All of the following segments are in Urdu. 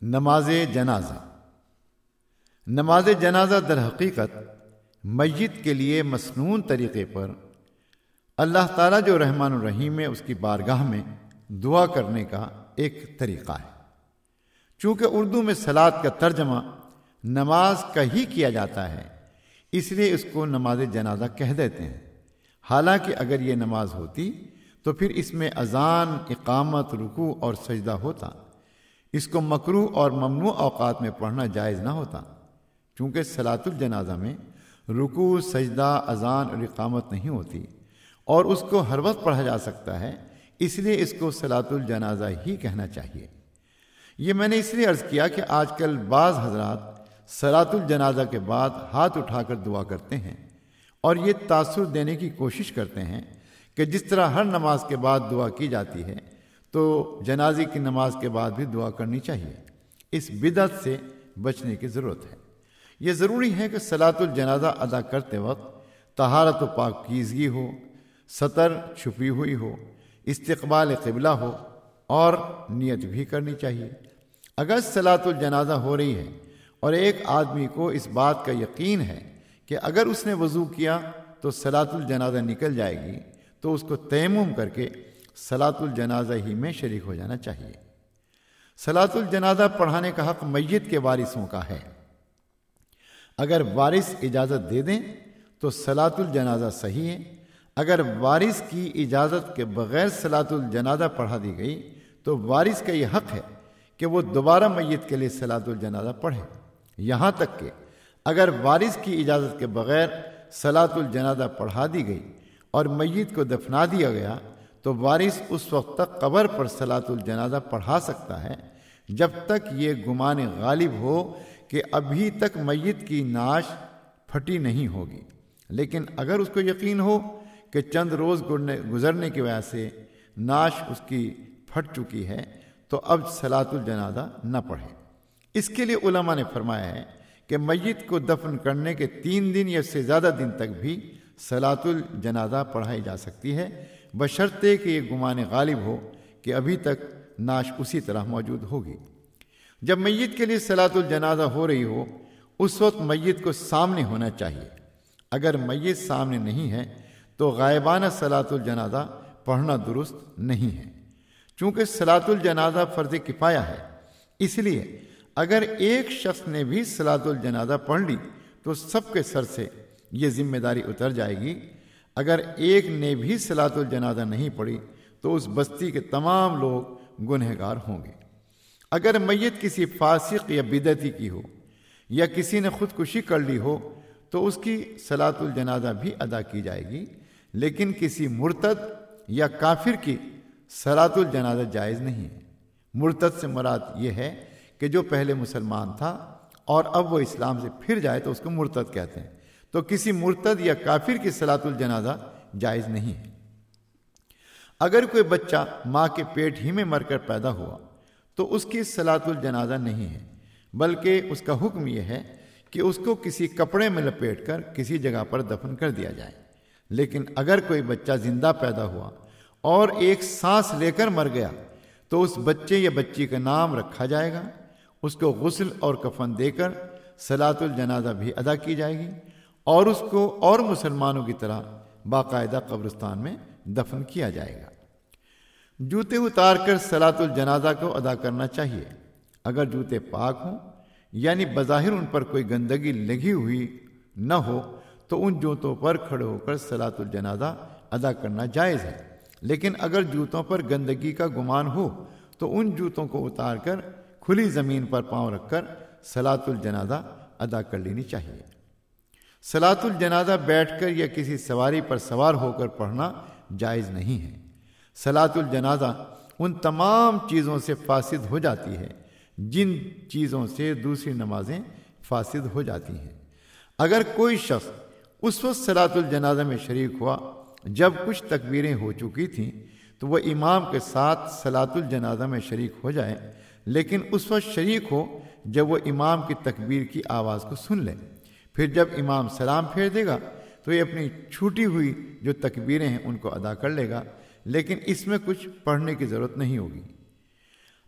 نماز جنازہ۔ نماز جنازہ در حقیقت میت کے لیے مسنون طریقے پر اللہ تعالیٰ جو رحمان الرحیم ہے اس کی بارگاہ میں دعا کرنے کا ایک طریقہ ہے۔ چونکہ اردو میں صلاۃ کا ترجمہ نماز کا ہی کیا جاتا ہے، اس لیے اس کو نماز جنازہ کہہ دیتے ہیں۔ حالانکہ اگر یہ نماز ہوتی تو پھر اس میں اذان، اقامت، رکوع اور سجدہ ہوتا۔ اس کو مکروہ اور ممنوع اوقات میں پڑھنا جائز نہ ہوتا، چونکہ صلاۃ الجنازہ میں رکوع، سجدہ، اذان اور اقامت نہیں ہوتی اور اس کو ہر وقت پڑھا جا سکتا ہے، اس لیے اس کو صلاۃ الجنازہ ہی کہنا چاہیے۔ یہ میں نے اس لیے عرض کیا کہ آج کل بعض حضرات صلاۃ الجنازہ کے بعد ہاتھ اٹھا کر دعا کرتے ہیں اور یہ تاثر دینے کی کوشش کرتے ہیں کہ جس طرح ہر نماز کے بعد دعا کی جاتی ہے تو جنازے کی نماز کے بعد بھی دعا کرنی چاہیے۔ اس بدعت سے بچنے کی ضرورت ہے۔ یہ ضروری ہے کہ صلاۃ الجنازہ ادا کرتے وقت طہارت و پاکیزگی ہو، ستر چھپی ہوئی ہو، استقبال قبلہ ہو اور نیت بھی کرنی چاہیے۔ اگر صلاۃ الجنازہ ہو رہی ہے اور ایک آدمی کو اس بات کا یقین ہے کہ اگر اس نے وضو کیا تو صلاۃ الجنازہ نکل جائے گی تو اس کو تیمم کر کے صلاۃ الجنازہ ہی میں شریک ہو جانا چاہیے۔ صلاۃ الجنازہ پڑھانے کا حق میت کے وارثوں کا ہے۔ اگر وارث اجازت دے دیں تو صلاۃ الجنازہ صحیح ہے۔ اگر وارث کی اجازت کے بغیر صلاۃ الجنازہ پڑھا دی گئی تو وارث کا یہ حق ہے کہ وہ دوبارہ میت کے لیے صلاۃ الجنازہ پڑھے۔ یہاں تک کہ اگر وارث کی اجازت کے بغیر صلاۃ الجنازہ پڑھا دی گئی اور میت کو دفنا دیا گیا تو وارث اس وقت تک قبر پر صلاۃ الجنازہ پڑھا سکتا ہے جب تک یہ گمان غالب ہو کہ ابھی تک میت کی نعش پھٹی نہیں ہوگی۔ لیکن اگر اس کو یقین ہو کہ چند روز گزرنے کی وجہ سے نعش اس کی پھٹ چکی ہے تو اب صلاۃ الجنازہ نہ پڑھے۔ اس کے لیے علماء نے فرمایا ہے کہ میت کو دفن کرنے کے 3 دن یا اس سے زیادہ دن تک بھی صلاۃ الجنازہ پڑھائی جا سکتی ہے، بشرطے کہ یہ گمان غالب ہو کہ ابھی تک نعش اسی طرح موجود ہوگی۔ جب میت کے لیے صلاۃ الجنازہ ہو رہی ہو اس وقت میت کو سامنے ہونا چاہیے۔ اگر میت سامنے نہیں ہے تو غائبانہ صلاۃ الجنازہ پڑھنا درست نہیں ہے، چونکہ صلاۃ الجنازہ فرض کفایہ ہے۔ اس لیے اگر ایک شخص نے بھی صلاۃ الجنازہ پڑھ لی تو سب کے سر سے یہ ذمہ داری اتر جائے گی۔ اگر ایک نے بھی صلاۃ الجنازہ نہیں پڑھی تو اس بستی کے تمام لوگ گنہگار ہوں گے۔ اگر میت کسی فاسق یا بدعتی کی ہو یا کسی نے خودکشی کر لی ہو تو اس کی صلاۃ الجنازہ بھی ادا کی جائے گی، لیکن کسی مرتد یا کافر کی صلاۃ الجنازہ جائز نہیں ہے۔ مرتد سے مراد یہ ہے کہ جو پہلے مسلمان تھا اور اب وہ اسلام سے پھر جائے تو اس کو مرتد کہتے ہیں، تو کسی مرتد یا کافر کی صلاۃ الجنازہ جائز نہیں ہے۔ اگر کوئی بچہ ماں کے پیٹ ہی میں مر کر پیدا ہوا تو اس کی صلاۃ الجنازہ نہیں ہے، بلکہ اس کا حکم یہ ہے کہ اس کو کسی کپڑے میں لپیٹ کر کسی جگہ پر دفن کر دیا جائے۔ لیکن اگر کوئی بچہ زندہ پیدا ہوا اور ایک سانس لے کر مر گیا تو اس بچے یا بچی کا نام رکھا جائے گا، اس کو غسل اور کفن دے کر صلاۃ الجنازہ بھی ادا کی جائے گی اور اس کو اور مسلمانوں کی طرح باقاعدہ قبرستان میں دفن کیا جائے گا۔ جوتے اتار کر صلاۃ الجنازہ کو ادا کرنا چاہیے۔ اگر جوتے پاک ہوں یعنی بظاہر ان پر کوئی گندگی لگی ہوئی نہ ہو تو ان جوتوں پر کھڑے ہو کر صلاۃ الجنازہ ادا کرنا جائز ہے۔ لیکن اگر جوتوں پر گندگی کا گمان ہو تو ان جوتوں کو اتار کر کھلی زمین پر پاؤں رکھ کر صلاۃ الجنازہ ادا کر لینی چاہیے۔ صلاۃ الجنازہ بیٹھ کر یا کسی سواری پر سوار ہو کر پڑھنا جائز نہیں ہے۔ صلاۃ الجنازہ ان تمام چیزوں سے فاسد ہو جاتی ہے جن چیزوں سے دوسری نمازیں فاسد ہو جاتی ہیں۔ اگر کوئی شخص اس وقت صلاۃ الجنازہ میں شریک ہوا جب کچھ تکبیریں ہو چکی تھیں تو وہ امام کے ساتھ صلاۃ الجنازہ میں شریک ہو جائے، لیکن اس وقت شریک ہو جب وہ امام کی تکبیر کی آواز کو سن لے۔ پھر جب امام سلام پھیر دے گا تو یہ اپنی چھوٹی ہوئی جو تکبیریں ہیں ان کو ادا کر لے گا، لیکن اس میں کچھ پڑھنے کی ضرورت نہیں ہوگی۔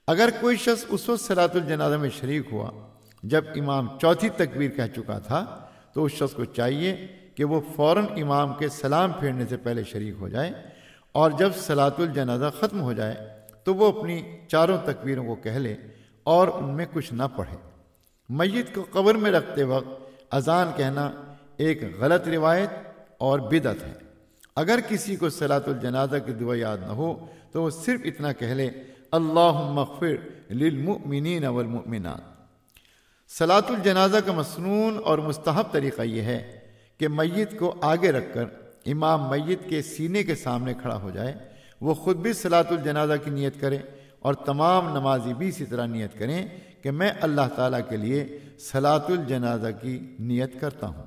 اگر کوئی شخص اس وقت صلاۃ الجنازہ میں شریک ہوا جب امام چوتھی تکبیر کہہ چکا تھا تو اس شخص کو چاہیے کہ وہ فوراً امام کے سلام پھیرنے سے پہلے شریک ہو جائے، اور جب صلاۃ الجنازہ ختم ہو جائے تو وہ اپنی چاروں تکبیروں کو کہہ لے اور ان میں کچھ نہ پڑھے۔ میت کو قبر میں رکھتے وقت اذان کہنا ایک غلط روایت اور بدعت ہے۔ اگر کسی کو صلاۃ الجنازہ کی دعا یاد نہ ہو تو وہ صرف اتنا کہہ لے اللہم اغفر للمؤمنین والمؤمنات۔ صلاۃ الجنازہ کا مسنون اور مستحب طریقہ یہ ہے کہ میت کو آگے رکھ کر امام میت کے سینے کے سامنے کھڑا ہو جائے، وہ خود بھی صلاۃ الجنازہ کی نیت کرے اور تمام نمازی بھی اسی طرح نیت کریں کہ میں اللہ تعالیٰ کے لیے صلاۃ الجنازہ کی نیت کرتا ہوں۔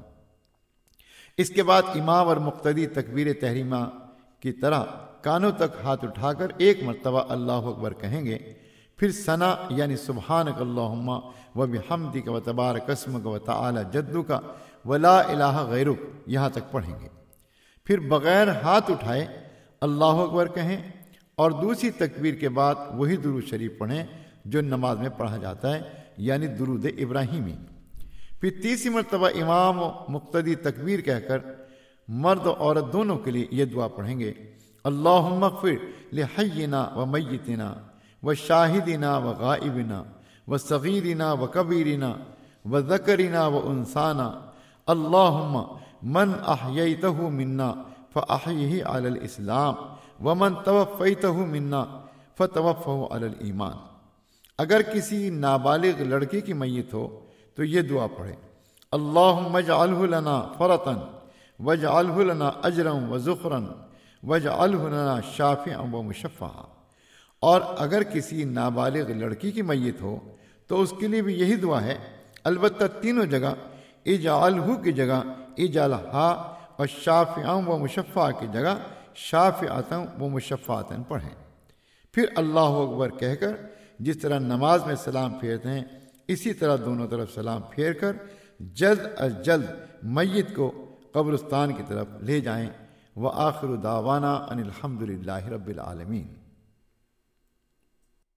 اس کے بعد امام اور مقتدی تکبیر تحریمہ کی طرح کانوں تک ہاتھ اٹھا کر ایک مرتبہ اللہ اکبر کہیں گے، پھر ثنا یعنی سبحانک اللہم و بحمدک و تبارک اسمک و تعالی جدک و لا الہ غیرک یہاں تک پڑھیں گے، پھر بغیر ہاتھ اٹھائے اللہ اکبر کہیں اور دوسری تکبیر کے بعد وہی درود شریف پڑھیں جو نماز میں پڑھا جاتا ہے، یعنی درود ابراہیمی۔ پھر تیسری مرتبہ امام و مقتدی تکبیر کہہ کر مرد و عورت دونوں کے لیے یہ دعا پڑھیں گے، اللہم اغفر لحینا و میتنا و شاہدنا و غائبنا و صغیرنا و کبیرنا و ذکرنا و انسانا، اللہم من احییتہ منا فاحیہ علی الاسلام ومن توفیتہ منا فتوفہ علی الایمان۔ اگر کسی نابالغ لڑکی کی میت ہو تو یہ دعا پڑھے، اللہم اجعلہ لنا فرطا واجعلہ لنا اجرا وذخرا واجعلہ لنا شافعا ومشفعا۔ اور اگر کسی نابالغ لڑکی کی میت ہو تو اس کے لیے بھی یہی دعا ہے، البتہ تینوں جگہ اجعلہ کی جگہ اجعلہا اور شافعا ومشفعا کی جگہ شافعتا ومشفعتا پڑھیں۔ پھر اللہ اکبر کہہ کر جس طرح نماز میں سلام پھیرتے ہیں اسی طرح دونوں طرف سلام پھیر کر جلد از جلد میت کو قبرستان کی طرف لے جائیں۔ وآخر دعوانا ان الحمد للہ رب العالمین۔